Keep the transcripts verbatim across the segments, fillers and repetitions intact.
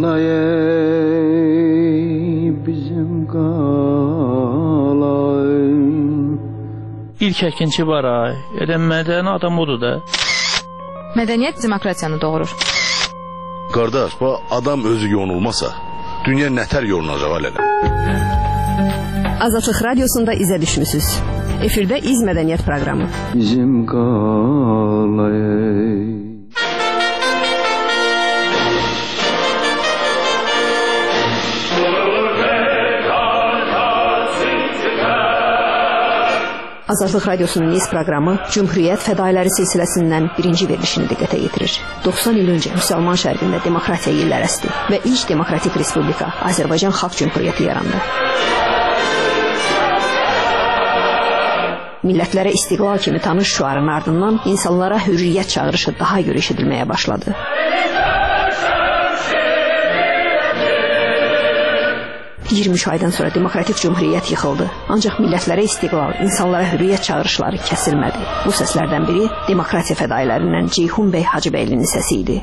qalay bizim qalay. İlk əkinçi var ay, elə mədəni adam odur da. Mədəniyyət demokratiyanı doğurur. Qardaş, bu adam özü yonulmasa, dünya nətər yolunacaq elə. Azadlıq Radiosunda izə düşmüsünüz. Efirdə İz Mədəniyyət proqramı. Bizim qalay. Azadlıq Radiosunun İz proqramı Cümhuriyyət fədailəri silsiləsindən birinci verilişini diqqətə yetirir. doxsan il öncə Müsəlman şərqində demokratiya illər əsdi və ilk demokratik respublika Azərbaycan Xalq Cümhuriyyəti yarandı. Millətlərə istiqlal kimi tanış şüarın ardından insanlara hürriyyət çağırışı daha görə eşidilməyə başladı. iyirmi üç aydan sonra demokratik cümhuriyyət yıxıldı. Ancaq millətlərə istiqlal, insanlara hürriyyət çağırışları kəsilmədi. Bu səslərdən biri demokratiya fədailərindən Ceyhun bəy Hacıbəylinin səsi idi.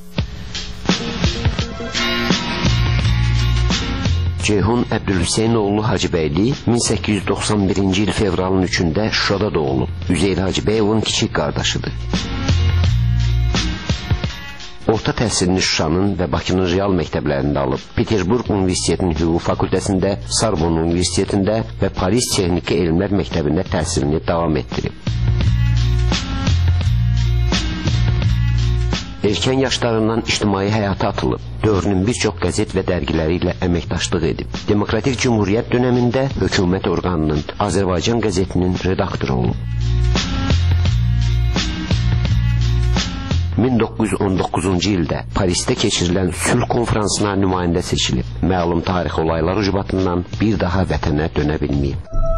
Ceyhun Əbdülhüseynoğlu Hacıbəyli min səkkiz yüz doxsan birinci il fevralın üçündə Şuşada doğulub. Üzeyir Hacıbəyovun kiçik qardaşıdır. Orta təhsilini Şuşanın və Bakının real məktəblərində alıb. Peterburq Universitetinin Hüquq Fakültəsində, Sorbonne Universitetində və Paris Texniki Elmlər Məktəbində təhsilini davam etdirib. Erkən yaşlarından ictimai həyata atılıb. Dövrünün bir çox qəzet və dərgiləri ilə əməkdaşlıq edib. Demokratik Cümhuriyyət dönəmində hökumət orqanının Azərbaycan qəzetinin redaktoru olub. min doqquz yüz on doqquzuncu ildə Parisdə keçirilən sülh konferansına nümayəndə seçilib. Məlum tarixi olaylar ucbatından bir daha vətənə dönə bilməyib.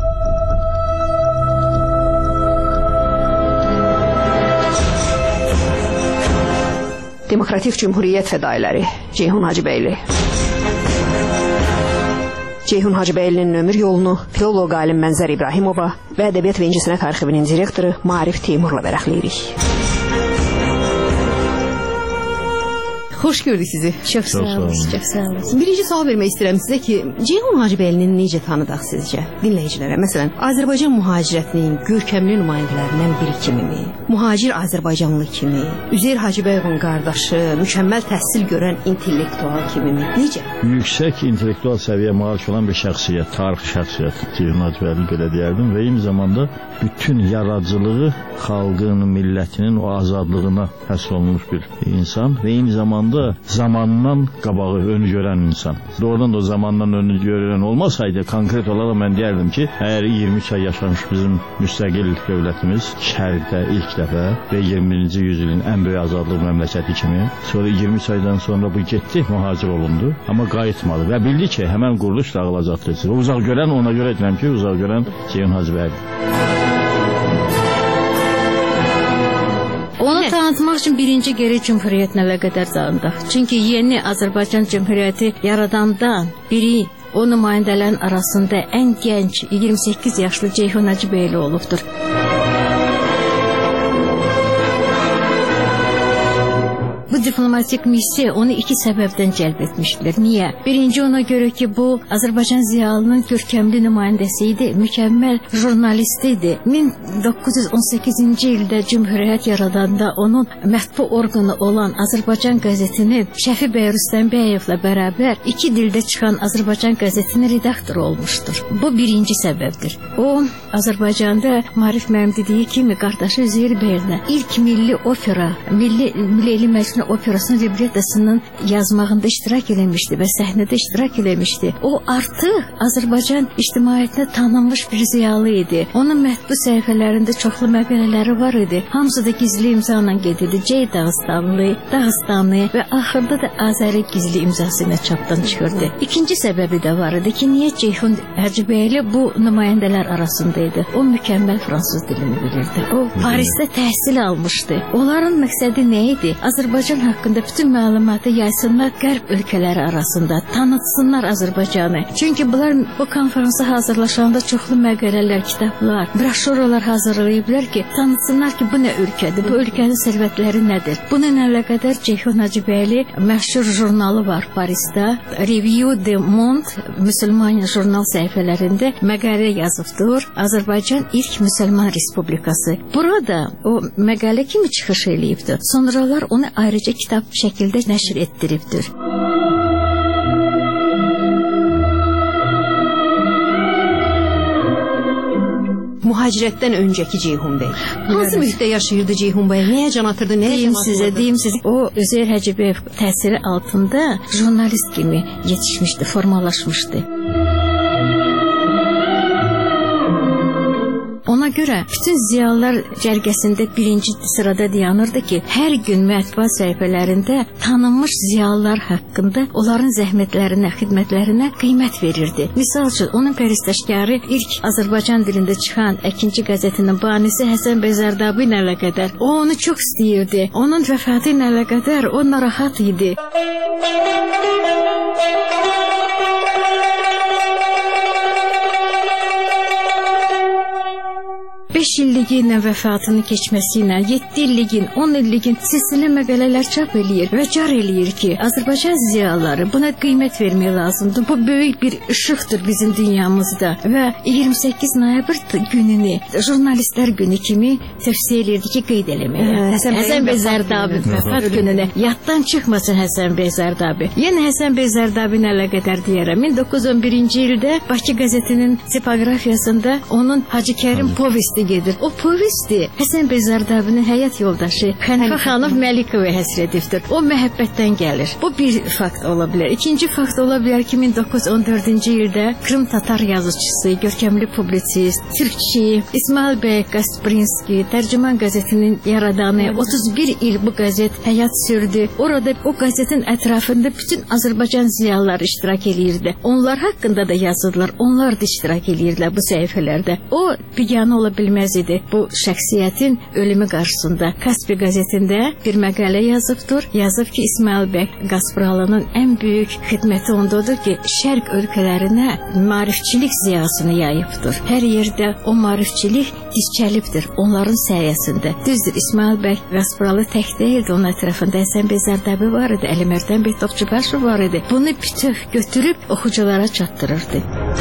Demokratik Cümhuriyyət fədailəri Ceyhun Hacıbəyli. Ceyhun Hacıbəylinin ömür yolunu filoloq alim Mənzər İbrahimova və Ədəbiyyat və İncəsənət Arxivinin direktoru Maarif Teymurla vərəqləyirik. Xoş gördük sizi. Çox sağ olun. Çox sağ olun. Birinci sual vermək istəyirəm sizə ki, Ceyhun Hacıbəylini necə tanıdaq sizcə dinləyicilərə? Məsələn, Azərbaycan mühacirətinin görkəmli nümayəndələrindən biri kimimi? Mühacir Azərbaycanlı kimi? Üzeyir Hacıbəyovun qardaşı, mükəmməl təhsil görən intellektual kimimi? Necə? Yüksək intellektual səviyyə malik olan bir şəxsiyyət, tarixi şəxsiyyət Ceyhun Hacıbəyli belə deyərdim və eyni zamanda bütün yaradıcılığı xalqın, millətinin o azadlığına həsr olunmuş bir insan və eyni zamanda zamanından qabağı önü görən insan. Doğrudan da o zamandan önü görən olmasaydı, konkret olaraq mən deyərdim ki, əgər iyirmi üç ay yaşamış bizim müstəqil dövlətimiz şərqdə ilk dəfə və iyirmi birinci yüzilin ən böyük azadlıq məmləkəti kimi, sonra iyirmi üç aydan sonra bu getdi, mühacir olundu, amma qayıtmadı və bildi ki, həmən quruluş dağılacaqdır. Uzaq görən, ona görə edirəm ki, uzaq görən Ceyhun Hacıbəyli. Onu tanıtmaq üçün birinci geri Cümhuriyyətlə əlaqədar zalındaq. Çünki yeni Azərbaycan Cümhuriyyəti yaradandan biri o nümayəndələrin arasında ən gənc iyirmi səkkiz yaşlı Ceyhun Hacıbəyli olubdur. Bu diplomatik missiya onu iki səbəbdən cəlb etmişdir. Niyə? Birinci ona görə ki, bu Azərbaycan ziyalının görkəmli nümayəndəsi idi, mükəmməl jurnalist idi. min doqquz yüz on səkkizinci ildə Cümhuriyyət yaradanda onun mətbu orqanı olan Azərbaycan qəzetini Şəfi bəy Rüstəmbəyevlə bərabər iki dildə çıxan Azərbaycan qəzetinin redaktoru olmuşdur. Bu birinci səbəbdir. O, Azərbaycanda Maarif mənim dediyi kimi qardaşı Üzeyir bəylə ilk milli opera, milli, milli Eli Məcnun operasının librettasının yazmağında iştirak eləmişdi və səhnədə iştirak eləmişdi. O artıq Azərbaycan ictimaiyyətinə tanınmış bir ziyalı idi. Onun mətbu səhifələrində çoxlu məqalələri var idi. Hamısı da gizli imzayla gedirdi. Cey Dağıstanlı, Dağıstanlı və axırda da Azəri gizli imzası ilə çapdan çıxırdı. İkinci səbəbi də var idi ki, niyə Ceyhun Hacıbəyli bu nümayəndələr arasındaydı? O mükəmməl fransız dilini bilirdi. O Parisdə təhsil almışdı. Onların məqsədi nə idi? Azərbaycan haqqında bütün məlumatı yaysınlar qərb ölkələri arasında, tanıtsınlar Azərbaycanı. Çünki bunlar bu konferansa hazırlaşanda çoxlu məqalələr, kitablar, broşuralar hazırlayıblar ki, tanıtsınlar ki, bu nə ölkədir, bu ölkənin sərvətləri nədir. Bununla əlaqədar Ceyhun Hacıbəyli məşhur jurnalı var Parisdə, Revue de Monde Müsəlman jurnal səhifələrində məqalə yazıbdır. Azərbaycan ilk müsəlman respublikası. Burada o məqalə kimi çıxış eləyibdir. Sonralar onu ayrıca kitab şəkildə nəşr etdiribdir. Mühacirətdən öncəki Ceyhun bəy. Hansı mühitdə yaşayırdı Ceyhun bəy? Nəyə can atırdı? Nəyə deyim sizə, deyim sizə. O Üzeyir Hacıbəyev təsiri altında jurnalist kimi yetişmişdi, formalaşmışdı. Ona görə bütün ziyalılar cərgəsində birinci sırada dayanırdı ki, hər gün mətbuat səhifələrində tanınmış ziyalılar haqqında onların zəhmətlərinə, xidmətlərinə qiymət verirdi. Misal üçün, onun pəristəşkarı ilk Azərbaycan dilində çıxan Əkinçi qəzetinin banisi Həsən bəy Zərdabi ilə əlaqədar o onu çox istəyirdi. Onun vəfatı ilə əlaqədar o narahat idi. beş illiyin vəfatını keçməsi ilə yeddi illiyin, on illiyin silsilə məqalələr çap eləyir və car eləyir ki, Azərbaycan ziyalıları buna qiymət vermək lazımdır. Bu böyük bir işıqdır bizim dünyamızda və iyirmi səkkiz noyabr gününü jurnalistlər günü kimi tövsiyə edirdi ki, qeyd eləməyə. Həsən bəy Zərdabi vəfat gününə yaddan çıxmasın Həsən bəy Zərdabi. Yenə Həsən bəy Zərdabi ilə əlaqədar deyərəm. min doqquz yüz on birinci ildə Bakı qəzetinin tipoqrafiyasında onun Hacı Kərim povesti gedir. O povesti Həsən bəy Zərdabinin həyat yoldaşı Xənifə xanım Məlikova həsr edibdir. O məhəbbətdən gəlir. Bu bir fakt ola bilər. İkinci fakt ola bilər ki, min doqquz yüz on dördüncü ildə Krım Tatar yazıçısı, görkəmli publisist, türkçi İsmail bəy Qasprinski, Tərcüman qəzetinin yaradanı, otuz bir il bu qəzet həyat sürdü. Orada o qəzetin ətrafında bütün Azərbaycan ziyalıları iştirak eləyirdi. Onlar haqqında da yazırlar, onlar da iştirak eləyirlər bu səhifələrdə. O biganə ola bilməz idi bu şəxsiyyətin ölümü qarşısında. Kaspi qəzetində bir məqalə yazıbdır. Yazıb ki, İsmail bəy Qaspıralının ən böyük xidməti ondadır ki, şərq ölkələrinə maarifçilik ziyasını yayıbdır. Hər yerdə o maarifçilik dizçəlibdir onların sayəsində. Düzdür, İsmail bəy Qaspıralı tək deyildi, onun ətrafında Həsən bəy Zərdabi var idi, Əli Mərdən bəy Topçubaşov var idi. Bunu bütöv götürüb oxuculara çatdırırdı.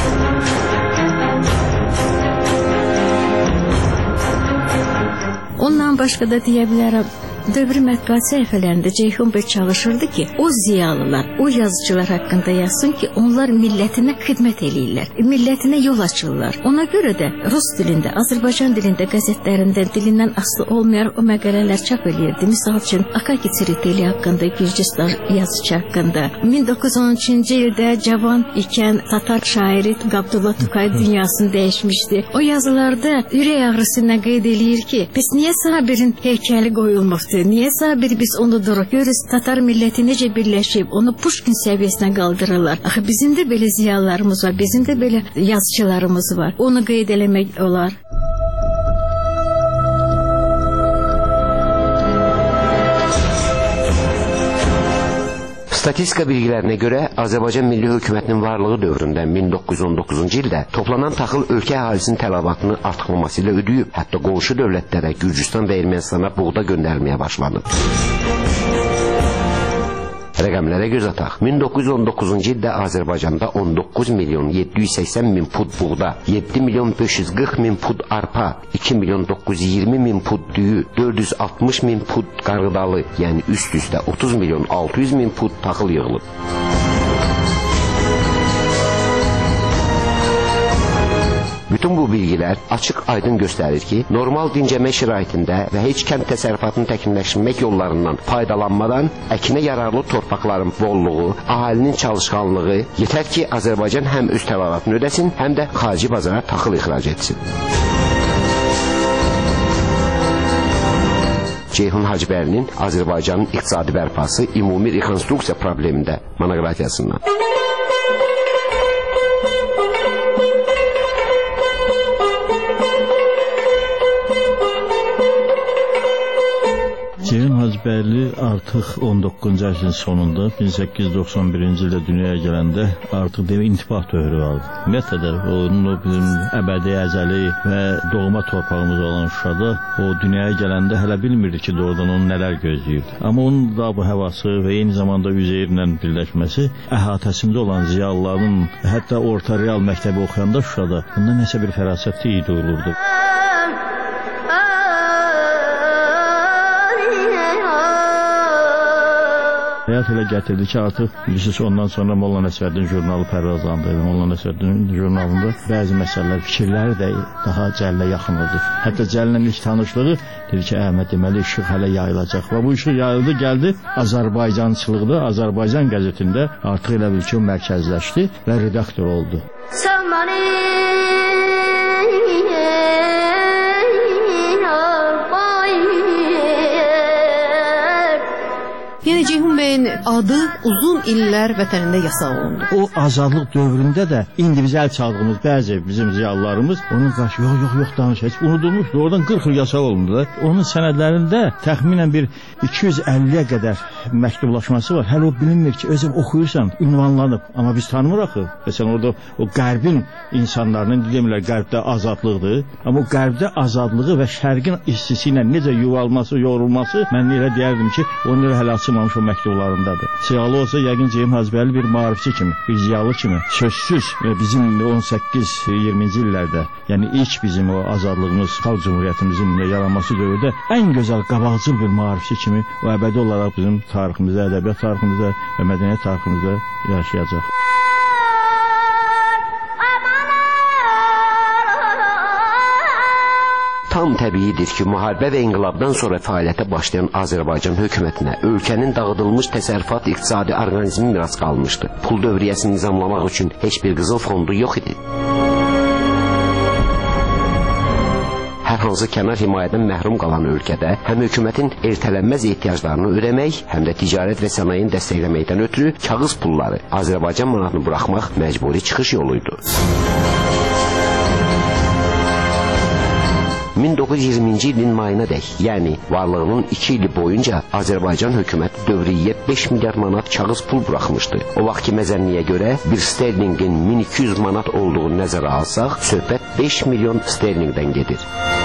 Ondan başqa da deyə bilərəm, dövrü mətbuat səhifələrində Ceyhun bəy çalışırdı ki, o ziyalılar, o yazıcılar haqqında yazsın ki, onlar millətinə xidmət eləyirlər, millətinə yol açırlar. Ona görə də rus dilində, Azərbaycan dilində, qəzetlərində dilindən asılı olmayan o məqalələr çap eləyirdi. Misal üçün, Akaki Tsiriteli haqqında, Gürcistan yazıcı haqqında. min doqquz yüz on üçüncü ildə cavan ikən Tatar şairi Qabdullah Tukay dünyasını dəyişmişdi. O yazılarda ürək ağrısı ilə qeyd eləyir ki, biz niyə Sabirin heykəli qoyulmuşdu? Niyə Sabir biz onu duruq görürüz? Tatar milləti necə birləşib, onu Puşkin səviyyəsinə qaldırırlar. Axı bizim də belə ziyalılarımız var, bizim də belə yazıçılarımız var. Onu qeyd eləmək olar. Statistika bilgilərinə görə Azərbaycan Milli Hökumətinin varlığı dövründə min doqquz yüz on doqquzuncu ildə toplanan taxıl ölkə əhalisinin tələbatını artırılması ilə ödəyib, hətta qonşu dövlətlərə, Gürcüstan və Ermənistana buğda göndərməyə başlanıb. Rəqəmlərə göz ataq. min doqquz yüz on doqquzuncu ildə Azərbaycanda on doqquz milyon yeddi yüz səksən min pud buğda, yeddi milyon beş yüz qırx min pud arpa, iki milyon doqquz yüz iyirmi min pud düyü, dörd yüz altmış min pud qarğıdalı, yəni üst-üstə otuz milyon altı yüz min pud taxıl yığılıb. Bütün bu bilgilər açıq aydın göstərir ki, normal dincəmə şəraitində və heç kənd təsərrüfatını təkmilləşdirmək yollarından faydalanmadan əkinə yararlı torpaqların bolluğu, əhalinin çalışqanlığı yetər ki, Azərbaycan həm öz tələbatını ödəsin, həm də xarici bazara taxıl ixrac etsin. Ceyhun Hacıbəylinin Azərbaycanın iqtisadi bərpası ümumi rekonstruksiya problemində monoqrafiyasından. Ceyhun Hacı Hacıbəyli artıq on doqquzuncu əsrin sonunda bin səkkiz yüz doxsan birinci ildə dünyaya gələndə artıq demək intibah dövrü vardı. Ümumiyyətlə də onun o bizim əbədi əzəli və doğma torpağımız olan Şuşada o dünyaya gələndə hələ bilmirdi ki, doğrudan onu nələr gözləyirdi. Amma onun da bu havası və eyni zamanda Üzeyirlə birləşməsi əhatəsində olan ziyalıların, hətta orta real məktəbi oxuyanda Şuşada bunda nəsə bir fərasətli iyi duyulurdu. Həyat elə gətirdi ki, artıq bilirsiniz, ondan sonra Molla Nəsrəddin jurnalı pərvazlandı. Molla Nəsrəddin jurnalında bəzi məsələlər, fikirləri də daha Cəllə yaxın oldu. Hətta Cəllə ilk tanışlığı dedi ki, Əhməd, deməli işıq hələ yayılacaq. Və bu işıq yayıldı, gəldi Azərbaycançılıqda, Azərbaycan qəzetində artıq elə bil ki, mərkəzləşdi və redaktor oldu. Yəni Ceyhun bəyin adı uzun illər vətənində yasaq olundu. O azadlıq dövründə də individual çaldığımız bəzi bizim ziyalılarımız onun qarşı yox yox yox danış, heç unudulmuşdu. Oradan qırx il yasaq olundu da. Onun sənədlərində təxminən bir iki yüz əlliyə qədər məktublaşması var. Hələ o bilinmir ki, özün oxuyursan, ünvanlanıb. Amma biz tanımırıq axı. Məsələn, orada o qərbin insanlarının demirlər qərbdə azadlıqdır. Amma o qərbdə azadlığı və şərqin işçisi ilə necə yuvalması, yorulması, mən elə deyərdim ki, onu hələ açılmamış o məktublarındadır. Siyalı olsa yəqin Ceyhun Hacıbəyli bir maarifçi kimi, bir ziyalı kimi sözsüz bizim on səkkiz iyirminci illərdə, yəni ilk bizim o azadlığımız, xalq cümhuriyyətimizin yaranması dövrdə ən gözəl qabaqcıl bir maarifçi kimi o əbədi olaraq bizim tariximizdə, ədəbiyyat tariximizdə və mədəniyyət tariximizdə yaşayacaq. Tam təbiidir ki, müharibə və inqilabdan sonra fəaliyyətə başlayan Azərbaycan hökumətinə ölkənin dağıdılmış təsərrüfat iqtisadi orqanizmi miras qalmışdı. Pul dövriyyəsini nizamlamaq üçün heç bir qızıl fondu yox idi. Hər hansı kənar himayədən məhrum qalan ölkədə həm hökumətin ertələnməz ehtiyaclarını ödəmək, həm də ticarət və sənayeni dəstəkləməkdən ötürü kağız pulları, Azərbaycan manatını buraxmaq məcburi çıxış yoluydu. min doqquz yüz iyirminci ilin mayına dək, yəni varlığının iki ili boyunca Azərbaycan hökuməti dövriyyə beş milyar manat kağız pul buraxmışdı. O vaxtki məzənniyə görə bir sterlingin min iki yüz manat olduğunu nəzərə alsaq, söhbət beş milyon sterlingdən gedir.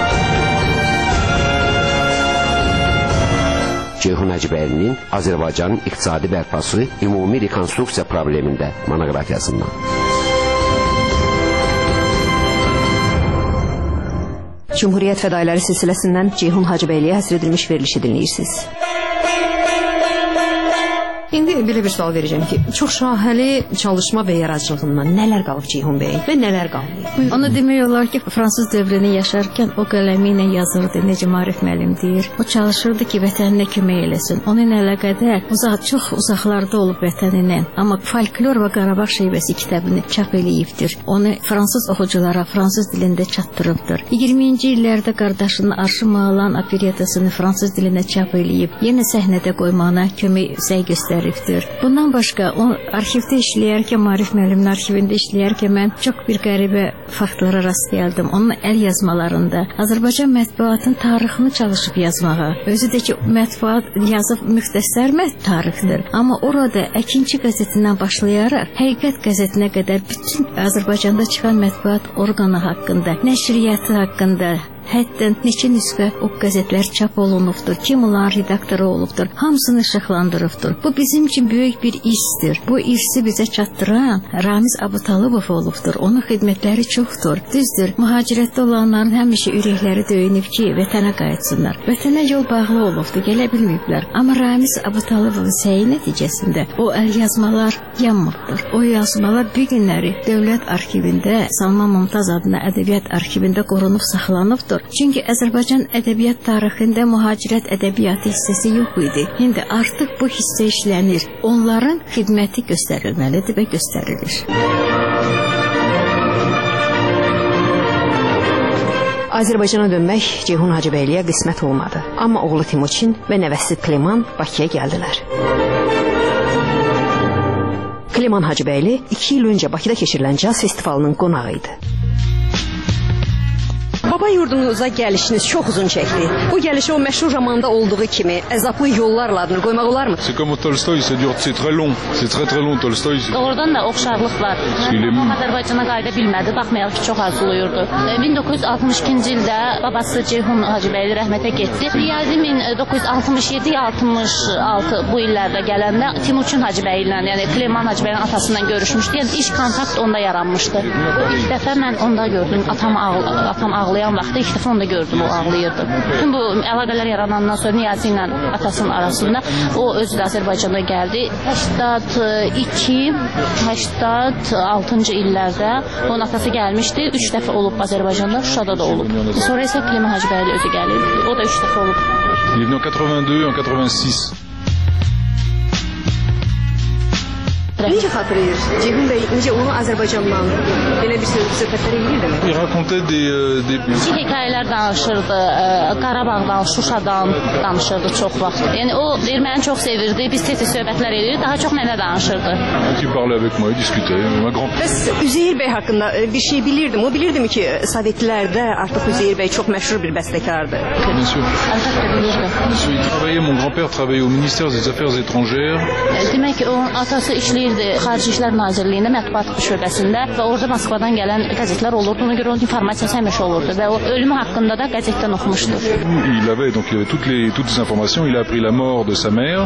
Ceyhun Hacıbəylinin Azərbaycanın iqtisadi bərpası ümumi rekonstruksiya problemində monoqrafiyasından. Cumhuriyyət fədailəri silsiləsindən Ceyhun Hacıbəyliyə həsr edilmiş verilişi dinləyirsiniz. İndi belə bir sual verəcəm ki, çox şahəli çalışma və yaradıcılığından nələr qalıb Ceyhun bəy və nələr qalıb? Onu demək olar ki, Fransız dövrünü yaşarkən o qələmi ilə yazırdı, necə Maarif müəllim deyir. O çalışırdı ki, vətəninə kömək eləsin. Onun əlaqədər uzaq, çox uzaqlarda olub vətənindən, amma Folklor və Qarabağ şeibəsi kitabını çap eləyibdir. Onu fransız oxuculara fransız dilində çatdırıbdır. iyirminci illərdə qardaşının Arşı Malan operettasını fransız dilində çap eləyib, yenə səhnədə qoymağına kömək səy göstərdi. Bundan başqa, o arxivdə işləyərkən, Maarif müəllimin arxivində işləyərkən mən çox bir qəribə faktlara rast gəldim. Onun əl yazmalarında Azərbaycan mətbuatının tarixini çalışıb yazmağa. Özü də ki, mətbuat yazıb müxtəsər tarixdir. Amma orada Əkinçi qəzetindən başlayaraq Həqiqət qəzetinə qədər bütün Azərbaycanda çıxan mətbuat orqanı haqqında, nəşriyyatı haqqında, hətta neçə nüsxə o qəzetlər çap olunubdur, kim onların redaktoru olubdur, hamısını işıqlandırıbdır. Bu bizim üçün böyük bir irsdir. Bu irsi bizə çatdıran Ramiz Abutalıbov olubdur. Onun xidmətləri çoxdur. Düzdür, mühacirətdə olanların həmişə ürəkləri döyünüb ki, vətənə qayıtsınlar. Vətənə yol bağlı olubdur, gələ bilməyiblər. Amma Ramiz Abutalıbovun səyi nəticəsində o əl yazmalar yanmıbdır. O yazmalar bir günləri Dövlət arxivində, Salman Mümtaz adına ədəbiyyat arxivində qorunub saxlanıbdır. Çünki Azərbaycan ədəbiyyat tarixində mühacirət ədəbiyyatı hissəsi yox idi. İndi artıq bu hissə işlənir. Onların xidməti göstərilməlidir və göstərilir. Azərbaycana dönmək Ceyhun Hacıbəyliyə qismət olmadı. Amma oğlu Timuçin və nəvəsi Kleman Bakıya gəldilər. Kleman Hacıbəyli iki il öncə Bakıda keçirilən caz festivalının qonağı idi. Baba yurdunuza gəlişiniz çox uzun çəkdi. Bu gəlişi o məşhur romanda olduğu kimi əzablı yollarla adını qoymaq olarmı? C'est comme Tolstoy, c'est dur, c'est très long. C'est très très long Tolstoy. Doğrudan da oxşarlıq var. Azərbaycana qayıda bilmədi, baxmayaraq ki, çox arzulayırdı. min doqquz yüz altmış ikinci ildə babası Ceyhun Hacıbəyli rəhmətə getdi. Riyazi min doqquz yüz altmış yeddi altmış altı bu illərdə gələndə Timuçin Hacıbəy ilə, yəni Kleman Hacıbəyli atasından görüşmüşdü. Yəni iş kontakt onda yaranmışdı. İlk dəfə mən onda gördüm, atam ağl atam ağlayan vaxtda ilk dəfə onda gördüm, o ağlayırdı. Bütün bu əlaqələr yaranandan sonra Niyazi ilə atasının arasında o özü də Azərbaycana gəldi. səksən iki səksən altıncı illərdə onun atası gəlmişdi. üç dəfə olub Azərbaycanda, Şuşada da olub. Sonra isə Kleman Hacıbəyli özü gəlib. O da üç dəfə olub. Il est venu en quatre-vingt-deux, en quatre-vingt-six. Necə xatırlayır? Ceyhun bəy necə onu Azərbaycandan belə bir söhbətlər edirdi? Il racontait des des Kiçik hekayələr danışırdı, Qarabağdan, Şuşadan danışırdı çox vaxt. Yəni o erməni çox sevirdi, biz tez söhbətlər edirdik, daha çox mənə danışırdı. Il parlait avec moi, il discutait. Ma grand. Bəs Üzeyir bəy haqqında bir şey bilirdim. O bilirdimi ki, Sovetlərdə artıq Üzeyir bəy çox məşhur bir bəstəkardır? Bien sûr. Əlbəttə bilirdi. Il travaillait, mon grand-père travaillait au ministère des Affaires étrangères. Demək ki, onun atası işləyirdi Xarici İşlər Nazirliyində mətbuat şöbəsində və orada Moskvadan gələn qəzetlər olurdu. Ona görə onun informasiyası həmişə olurdu və o ölümü haqqında da qəzetdən oxumuşdu. Il avait donc il avait toutes les toutes les informations. Il a appris la mort de sa mère.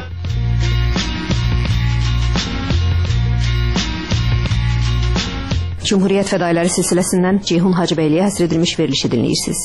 Cumhuriyyət fədailəri silsiləsindən Ceyhun Hacıbəyliyə həsr edilmiş verilişi dinləyirsiniz.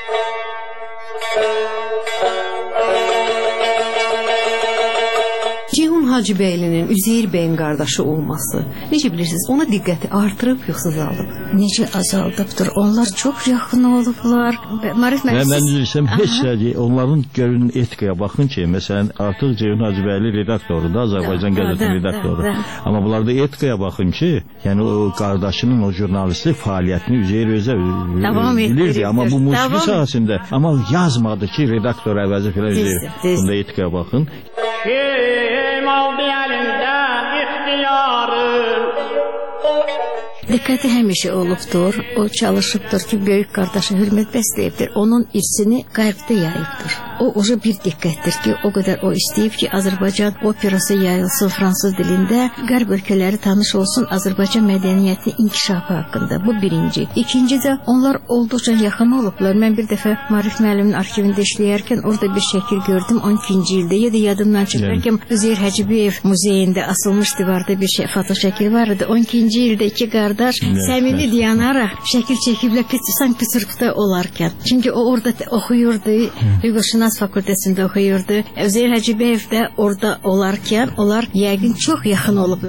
Ceyhun Hacıbəylinin Üzeyir bəyin qardaşı olması, necə bilirsiniz, ona diqqəti artırıb yoxsa azaldıb? Necə azaldıbdır? Onlar çox yaxın olublar. Marif mən mən bilirəm, heç şey, onların görünün etikaya baxın ki, məsələn, artıq Ceyhun Hacıbəyli redaktordur, Azərbaycan qəzetinin redaktoru. Amma bunlarda etikaya baxın ki, yəni o qardaşının o jurnalistlik fəaliyyətini Üzeyir özə bilirdi, amma bu musiqi sahəsində, amma yazmadı ki, redaktor əvəzi filan Üzeyir. Bunda etikaya baxın. Kim aldı əlimdən ixtiyarım? Diqqəti həmişə olubdur. O çalışıbdır ki, böyük qardaşı hörmət bəsləyibdir. Onun irsini qərbdə yayıbdır. O uca bir diqqətdir ki, o qədər o istəyib ki, Azərbaycan operası yayılsın fransız dilində, qərb ölkələri tanış olsun Azərbaycan mədəniyyətinin inkişafı haqqında. Bu birinci. İkinci də onlar olduqca yaxın olublar. Mən bir dəfə Marif müəllimin arxivində işləyərkən orada bir şəkil gördüm. on ikinci ildə ya da yadımdan çıxarkən Üzeyir Hacıbəyev muzeyində asılmış divarda bir şey, foto şəkil var idi. on ikinci ildə iki qardaş səmimi dayanaraq şəkil çəkiblər Sankt Peterburqda olarkən. Çünki o orada oxuyurdu, Hüquqşünas fakültəsində oxuyurdu. Üzeyir Hacıbəyev də orada olarkən onlar yəqin çox yaxın olublar.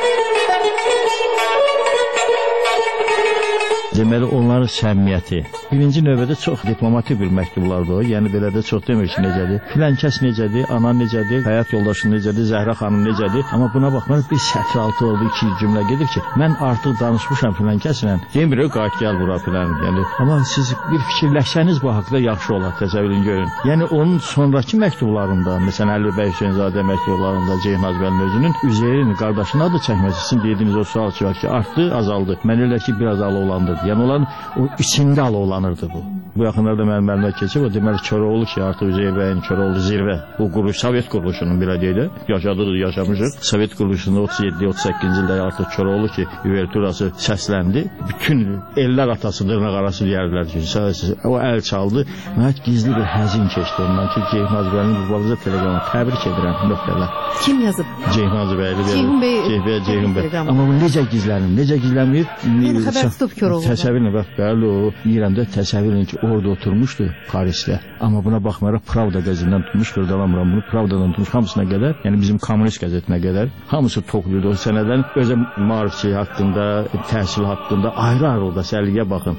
Deməli, onların səmimiyyəti. Birinci növbədə çox diplomatik bir məktublardır o. Yəni, belə də çox demir ki, necədir. Filan kəs necədir, ana necədir, həyat yoldaşı necədir, Zəhra xanım necədir. Amma buna baxmayaraq bir sətr altı oldu, iki cümlə gedir ki, mən artıq danışmışam filan kəslə. Demir, qayıt gəl bura filan. Yəni, amma siz bir fikirləşsəniz bu haqda yaxşı olar, təsəvvürün görün. Yəni, onun sonraki məktublarında, məsələn, Əli bəy Hüseynzadə məktublarında Ceyhun Hacıbəyli özünün Üzeyrin qardaşına adı çəkməsi üçün dediyiniz o sual ki, var ki, artdı, azaldı. Mən elə ki, biraz alovlandı. Yəni, olan o içində alovlanırdı bu. Bu yaxınlarda mənim əlimə keçib, o deməli Koroğlu ki, artıq Üzeyir bəyin Koroğlu zirvə, bu quruluş, Sovet quruluşunun bir adeyilə, yaşadığımız, yaşamışıq. Sovet quruluşunda otuz yeddi otuz səkkizinci ildə artıq Koroğlu ki, üverturası səsləndi. Bütün ellər atası dırnaq arası deyərdilər ki, o əl çaldı. Məhət gizli bir həzin keçdi ondan ki, Ceyhun Hacıbəylinin bu balaca teleqramı təbrik edirəm, nöqtələr. Kim yazıb? Ceyhun Hacıbəyli. Ceyhun bəy. Ceyhun bəy. Amma bu necə gizlənir, necə gizlənmir? Yəni, xəbər tutub Koroğlu. Təsəvvürlə, bax, bəli o, İrəndə təsəvvürlə ki, orada oturmuşdu Parisdə. Amma buna baxmayaraq Pravda qəzetindən tutmuş, qırdalamıram bunu, Pravdadan tutmuş hamısına qədər, yəni bizim kommunist qəzetinə qədər, hamısı toxluydu o sənədən, özə maarifçi haqqında, təhsil haqqında, ayrı-ayrı orada səliqə baxın.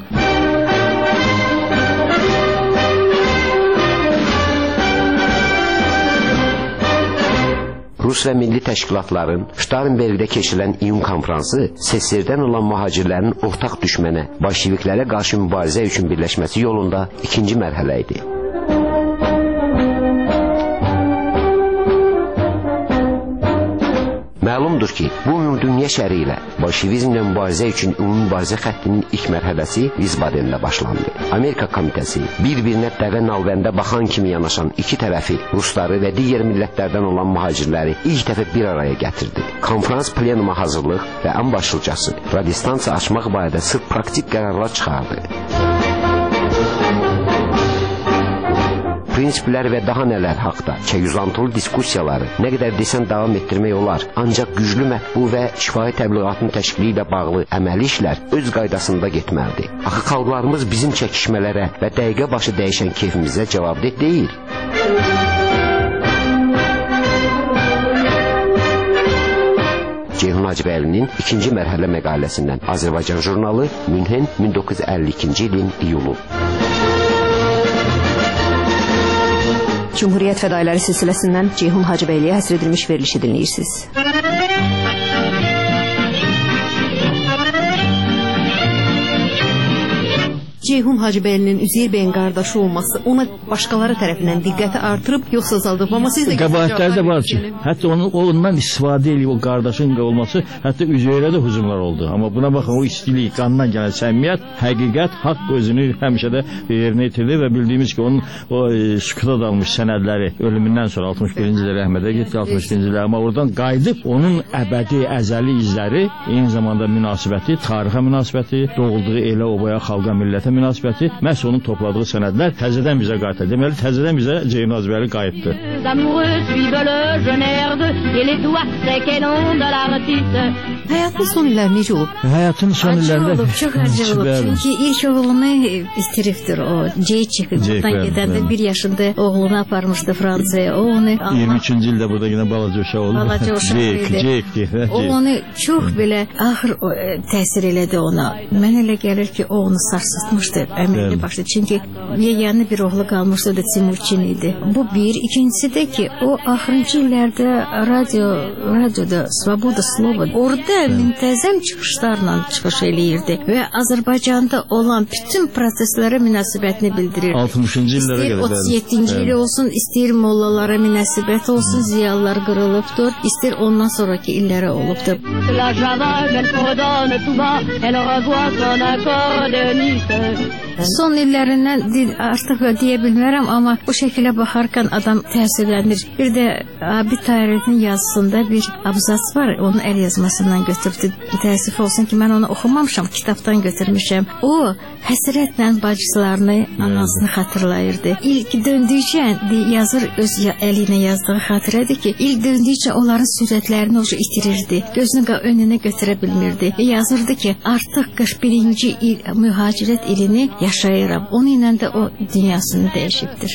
Rus və milli təşkilatların Ştarinbergdə keçirilən iyun konfransı SSRİ-dən olan mühacirlərin ortaq düşmənə, bolşeviklərə qarşı mübarizə üçün birləşməsi yolunda ikinci mərhələ idi. Məlumdur ki, bu ümumdünya şəri ilə bolşevizmlə mübarizə üçün ümumi mübarizə xəttinin ilk mərhələsi Vizbadenlə başlandı. Amerika komitəsi bir-birinə dəvə nalbəndə baxan kimi yanaşan iki tərəfi, Rusları və digər millətlərdən olan mühacirləri ilk dəfə bir araya gətirdi. Konferans plenuma hazırlıq və ən başlıcası radiostansiya açmaq barədə sırf praktik qərarlar çıxardı. Prinsiplər və daha nələr haqda çəyüzlantılı diskussiyaları nə qədər desən davam etdirmək olar. Ancaq güclü mətbu və şifahi təbliğatın təşkili ilə bağlı əməli işlər öz qaydasında getməlidir. Axı xalqlarımız bizim çəkişmələrə və dəqiqə başı dəyişən keyfimizə cavabdeh deyil. Ceyhun Hacıbəylinin ikinci mərhələ məqaləsindən Azərbaycan jurnalı, Münhen, min doqquz yüz əlli ikinci ilin iyulu. Cumhuriyyət fədailəri silsiləsindən Ceyhun Hacıbəyliyə həsr edilmiş verilişi dinləyirsiniz. Ceyhun Hacıbəylinin Üzeyir bəyin qardaşı olması ona başqaları tərəfindən diqqəti artırıb yoxsa azaldıb, amma siz də qəbahətləri də var ki, hətta onun ondan istifadə edib o qardaşın olması, hətta Üzeyirə də hücumlar oldu. Amma buna baxın, o istilik, qandan gələn səmimiyyət, həqiqət, haqq özünü həmişə də yerinə yetirdi və bildiyimiz ki, onun o e, sükuta dalmış sənədləri ölümündən sonra altmış birinci ildə rəhmətə getdi, altmış ikinci ildə, amma oradan qayıdıb onun əbədi, əzəli izləri, eyni zamanda münasibəti, tarixə münasibəti, doğulduğu elə obaya, xalqa, millətə münasibəti, məhz onun topladığı sənədlər təzədən bizə qayıtdı. Deməli, təzədən bizə Ceyhun Hacıbəyli qayıtdı. Həyatın son illəri necə olub? Həyatın son illərində olub, çox acı olub. Çünki ilk oğlunu bitiribdir o. Ceyhundan gedəndə bir yaşında oğlunu aparmışdı Fransaya. O onu iyirmi üçüncü ildə burada yine balaca uşaq oldu. Balaca uşaq idi. O onu çox belə ağır təsir elədi ona. Mən elə gəlir ki, o onu sarsıtmışdı əməlli başlı. Çünki yeganə bir oğlu qalmışdı da Timurçin idi. Bu bir. İkincisi de ki, o axırıncı illərdə radyo, radyoda Svoboda Slova orada müntəzəm çıxışlarla çıxış eləyirdi və Azərbaycanda olan bütün proseslərə münasibətini bildirirdi. altmışıncı illərə qədər. otuz yeddinci ili olsun, istəyir mollalara münasibət olsun, ziyalılar qırılıbdır, istəyir ondan sonraki illərə olubdur. Son illərindən artıq deyə bilmərəm, amma bu şəkilə baxarkən adam təsirlənir. Bir də Abid Tahirəddin yazısında bir abzas var, onun əl yazmasından götürdü. Təəssüf olsun ki, mən onu oxumamışam, kitabdan götürmüşəm. O, həsrətlə bacılarını, anasını xatırlayırdı. İlk döndükcə yazır, öz əlinə yazdığı xatirədir ki, ilk döndükcə onların sürətlərini oca itirirdi, gözünü önünə götürə bilmirdi. Və yazırdı ki, artıq qırx birinci il mühacirət ilini yaşayıram. Onun ilə də o dünyasını dəyişibdir.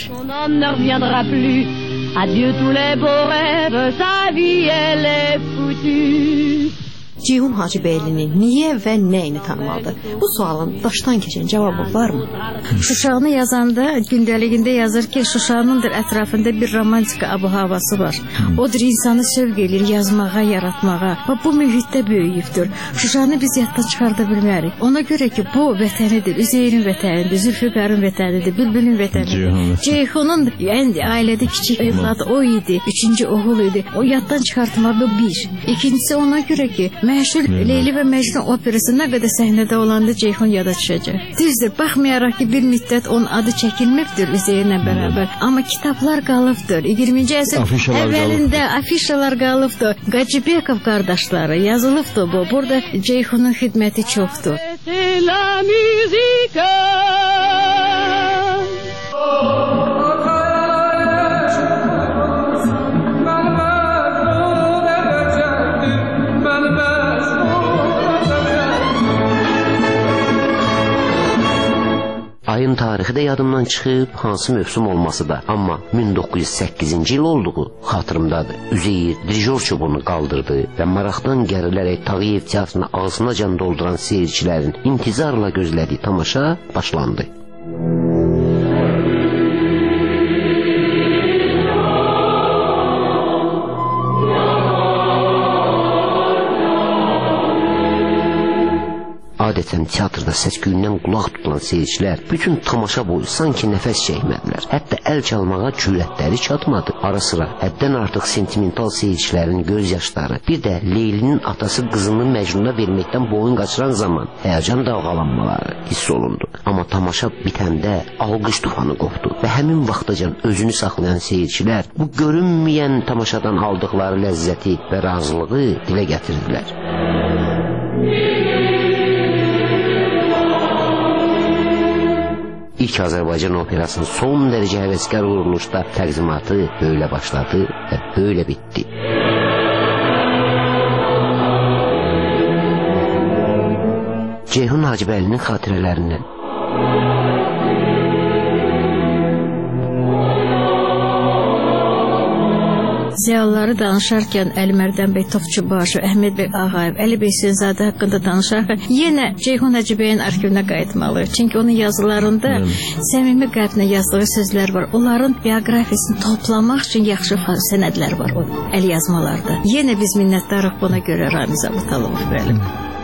Adieu tous les beaux rêves, sa vie elle est foutue. Ceyhun Hacıbəylini niyə və nəyini tanımalıdır? Bu sualın daşdan keçən cavabı varmı? Şuşanı yazanda gündəligində yazır ki, Şuşanındır ətrafında bir romantika abu-havası var. Odur insanı sövq edir yazmağa, yaratmağa və bu mühitdə böyüyübdür. Şuşanı biz yaddan çıxarda bilmərik. Ona görə ki, bu vətənidir, Üzeyrin vətənidir, Zülfüqarın vətənidir, Bülbülün vətənidir. Ceyhunun yəni, ailədə kiçik evladı o idi, üçüncü oğul idi. O yaddan çıxartmağı bir. İkincisi ona görə ki, məşhur Leyli və Məcnun operası nə qədər səhnədə olanda Ceyhun yada düşəcək. Düzdür, baxmayaraq ki, bir müddət onun adı çəkilməkdir Üzeyirlə bərabər. Amma kitablar qalıbdır. iyirminci əsr əvvəlində afişalar qalıbdır. Qacibekov qardaşları yazılıbdır bu. Burada Ceyhunun xidməti çoxdur. Ayın tarixi də yadımdan çıxıb, hansı mövsüm olması da. Amma min doqquz yüz səkkizinci il olduğu xatırımdadır. Üzeyir dirijor çubuğunu qaldırdı və maraqdan gərilərək Tağıyev teatrını ağzınacan dolduran seyircilərin intizarla gözlədiyi tamaşa başlandı. adətən teatrda səs-küyündən qulaq tutulan seyircilər bütün tamaşa boyu sanki nəfəs çəkmədilər. Hətta əl çalmağa cürətləri çatmadı. Ara sıra həddən artıq sentimental seyircilərin göz yaşları, bir də Leylinin atası qızını Məcnuna verməkdən boyun qaçıran zaman həyəcan dalğalanmaları hiss olundu. Amma tamaşa bitəndə alqış tufanı qopdu və həmin vaxtacan özünü saxlayan seyircilər bu görünməyən tamaşadan aldıqları ləzzəti və razılığı dilə gətirdilər. İlk Azərbaycan operasının son dərəcə həvəskar quruluşda təqdimatı böyle başladı və böyle bitti. Ceyhun Hacıbəylinin xatirələrindən. Ziyalıları danışarkən Əlimərdən bəy Topçubaşı, Əhməd bəy Ağayev, Əli bəy Seyzadə haqqında danışarkən yenə Ceyhun Hacıbəyin arxivinə qayıtmalıyıq. Çünki onun yazılarında səmimi qəlblə yazdığı sözlər var. Onların bioqrafiyasını toplamaq üçün yaxşı sənədlər var o əl yazmalarda. Yenə biz minnətdarıq buna görə Ramiz Abutalov müəllim.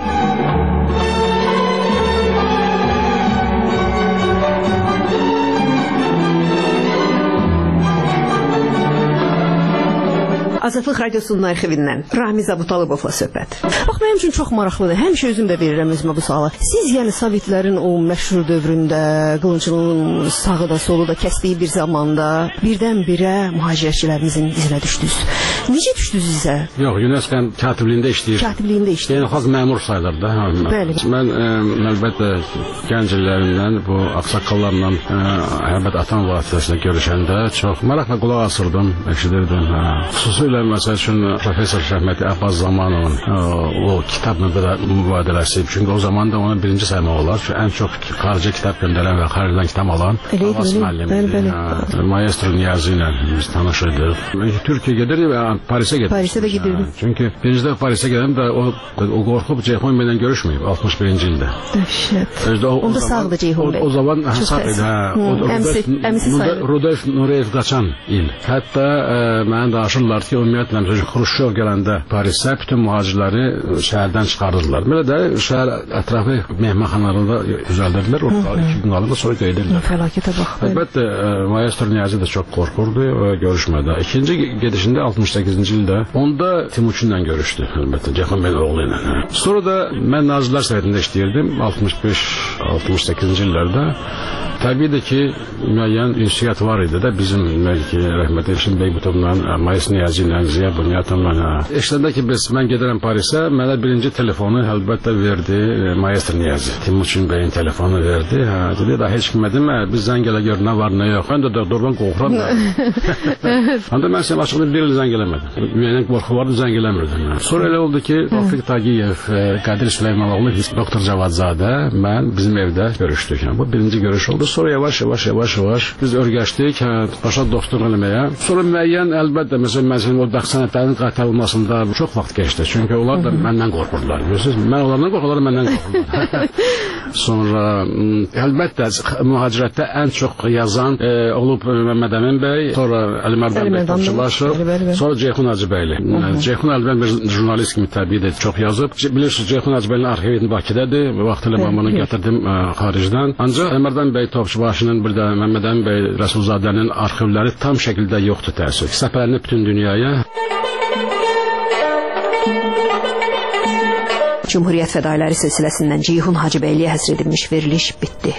Azadlıq Radiosunun arxivindən Ramiz Abutalovla söhbət. Bax, mənim üçün çox maraqlıdır. Həmişə özüm də verirəm özümə bu sualı. Siz, yəni Sovetlərin o məşhur dövründə, qılıncının sağı da solu da kəsdiyi bir zamanda birdən-birə mühacirətçilərimizin izinə düşdünüz. Necə düşdünüz izə? Yox, UNESCO katibliyində işləyir. Katibliyində işləyir. Yəni, xaz məmur sayılır da. Bəli. Mən, əlbəttə, gənc illərindən bu axsaqqallarla, əlbəttə, atan vasitəsilə görüşəndə çox maraqla qulaq asırdım, eşidirdim. Xüsusilə məsəl üçün Profesor Şəhməti Abbas Zamanovun o kitab mübadiləsi, çünki o zaman da onu birinci saymaq olar ki, ən çox xarici kitab göndərən və xaricdən kitab alan Abbas müəllimidir. Maestro Niyazi ilə biz tanışırdıq. Türkiyə gedirdi və Parisə gedirdi. Parisə də gedirdi. Çünki birinci də Parisə gedirdim də o qorxub Ceyhun bəylə görüşməyib altmış birinci ildə. Dəhşət. Onda sağdı Ceyhun bəy. O zaman sağ idi. Əmisi sayılır. Rudolf Nureyev qaçan il. Hətta mənə danışırlar ki, ümumiyyətlə, Xruşşov gələndə Parisə bütün mühacirləri şəhərdən çıxarırdılar. Belə də şəhər ətrafı mehmanxanalarında düzəldirdilər, orada iki gün qalırdı, sonra qeydirlər. Fəlakətə bax. Əlbəttə, Maestro Niyazi də çox qorxurdu o görüşmədə. İkinci gedişində altmış səkkizinci ildə onda Timuçinlə görüşdü, əlbəttə, Ceyhun bəyin oğlu ilə. Sonra da mən Nazirlər Sovetində işləyirdim altmış beş altmış səkkizinci illərdə. Təbiidir ki, müəyyən ünsiyyət var idi də bizim məlki rəhmətli Elşin Beybutovla, Maestro Niyazi ilə, Ziya Bunyatovla. İşləndə ki, biz, mən gedirəm Parisə, mənə birinci telefonu əlbəttə verdi Maestro Niyazi. Timuçin bəyin telefonu verdi. Hə, dedi, da heç kimə demə, biz zəng elə gör, nə var, nə yox. Mən də doktordan qorxuram da. Onda mən sənə açıqda bir il zəng eləmədim. Müəyyən qorxu vardı, zəng eləmirdim. Sonra elə oldu ki, Tofiq Tagiyev, Qadir Süleymanoğlu, doktor Cavadzadə, mən bizim evdə görüşdük. Bu birinci görüş oldu. Sonra yavaş yavaş yavaş yavaş biz örgəşdik, başa dostluq eləməyə. Sonra müəyyən əlbəttə məsələn mənim o bəxt sənətlərinin qaytarılmasında çox vaxt keçdi. Çünki onlar da məndən qorxurdular. Görürsüz? Mən onlardan qorxurlar, məndən qorxurdular. Sonra əlbəttə mühacirətdə ən çox yazan e, olub Məhəmməd Əmin bəy, sonra Əlimərdən bəy Topçubaşov, sonra Ceyhun Hacıbəyli. Ceyhun Hacıbəyli bir jurnalist kimi təbii çox yazıb. Bilirsiniz, Ceyhun Hacıbəylinin arxivi Bakıdadır. Vaxtilə mən bunu gətirdim ə, xaricdən. Ancaq Əlimərdən bəy Topçubaşının bir də Məhəmməd Əmin bəy Rəsulzadənin arxivləri tam şəkildə yoxdur təəssüf. Səfərini bütün dünyaya. Cumhuriyyət fədailəri silsiləsindən Ceyhun Hacıbəyliyə həsr edilmiş veriliş bitdi.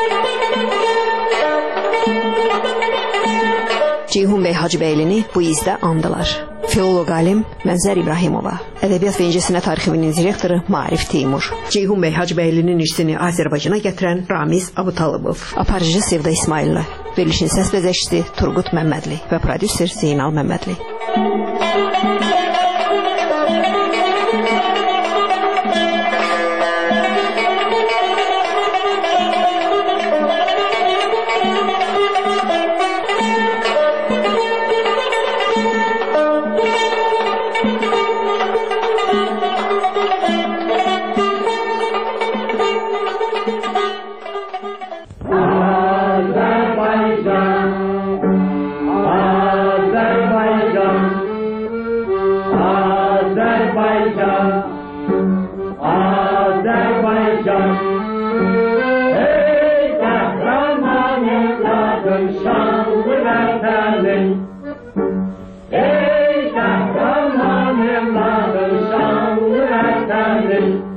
Ceyhun bəy Hacıbəylini bu izdə andılar. Filoloq alim Mənzər İbrahimova, Ədəbiyyat və İncəsənət Arxivinin direktoru Maarif Teymur, Ceyhun bəy Hacıbəylinin irsini Azərbaycana gətirən Ramiz Abutalov, aparıcı Sevda İsmailova, verilişin səs bəzəkçisi Turqut Məmmədli və prodüser Zeynal Məmmədli. Gönül